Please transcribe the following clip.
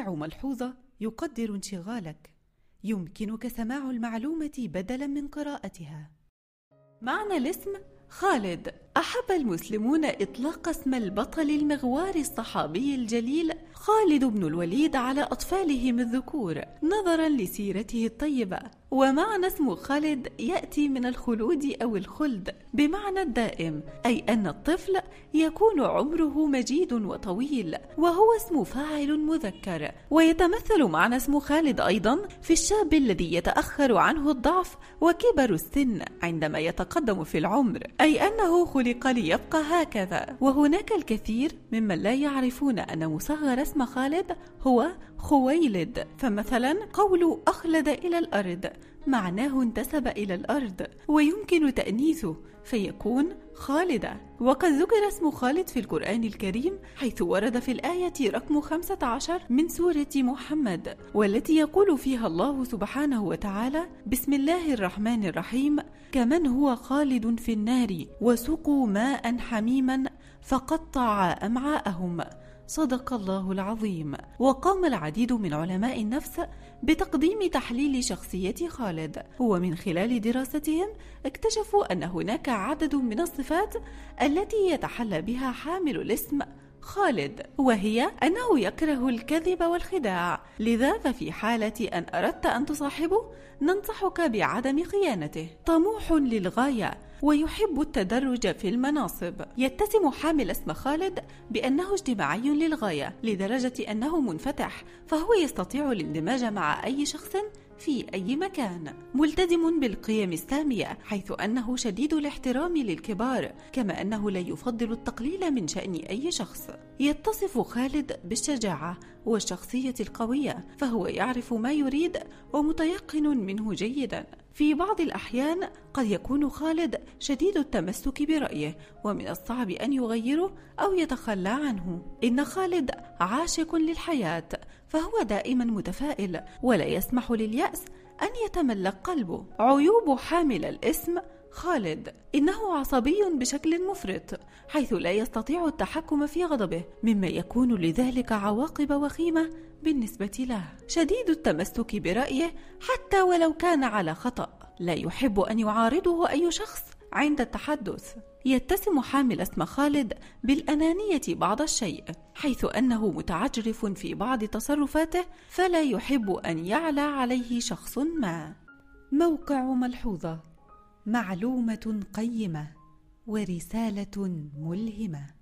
موقع ملحوظة يقدر انشغالك. يمكنك سماع المعلومة بدلا من قراءتها. معنى الاسم: خالد. أحب المسلمون إطلاق اسم البطل المغوار الصحابي الجليل خالد بن الوليد على أطفالهم الذكور نظرا لسيرته الطيبة. ومعنى اسم خالد يأتي من الخلود أو الخلد بمعنى الدائم، أي أن الطفل يكون عمره مجيد وطويل، وهو اسم فاعل مذكر. ويتمثل معنى اسم خالد أيضا في الشاب الذي يتأخر عنه الضعف وكبر السن عندما يتقدم في العمر، أي أنه خلق ليبقى هكذا. وهناك الكثير ممن لا يعرفون أن مصغر اسم خالد هو خويلد. فمثلا قول أخلد إلى الأرض معناه انتسب إلى الأرض، ويمكن تأنيثه فيكون خالدة. وقد ذكر اسم خالد في القرآن الكريم، حيث ورد في الآية رقم 15 من سورة محمد، والتي يقول فيها الله سبحانه وتعالى: بسم الله الرحمن الرحيم، كمن هو خالد في النار وسقوا ماء حميما فقطع أمعاءهم. صدق الله العظيم. وقام العديد من علماء النفس بتقديم تحليل شخصية خالد، ومن خلال دراستهم اكتشفوا أن هناك عدد من الصفات التي يتحلى بها حامل الاسم خالد، وهي أنه يكره الكذب والخداع. لذا ففي حالة أن أردت أن تصاحبه ننصحك بعدم خيانته. طموح للغاية ويحب التدرج في المناصب. يتسم حامل اسم خالد بأنه اجتماعي للغاية، لدرجة أنه منفتح، فهو يستطيع الاندماج مع أي شخص في أي مكان. ملتزم بالقيم السامية، حيث أنه شديد الاحترام للكبار، كما أنه لا يفضل التقليل من شأن أي شخص. يتصف خالد بالشجاعة والشخصية القوية، فهو يعرف ما يريد ومتيقن منه جيدا. في بعض الأحيان قد يكون خالد شديد التمسك برأيه، ومن الصعب أن يغيره أو يتخلى عنه. إن خالد عاشق للحياة، فهو دائما متفائل ولا يسمح لليأس أن يتملك قلبه. عيوب حامل الاسم خالد: إنه عصبي بشكل مفرط، حيث لا يستطيع التحكم في غضبه، مما يكون لذلك عواقب وخيمة بالنسبة له. شديد التمسك برأيه حتى ولو كان على خطأ، لا يحب أن يعارضه أي شخص عند التحدث. يتسم حامل اسم خالد بالأنانية بعض الشيء، حيث أنه متعجرف في بعض تصرفاته، فلا يحب أن يعلى عليه شخص ما. موقع ملحوظة: معلومة قيمة ورسالة ملهمة.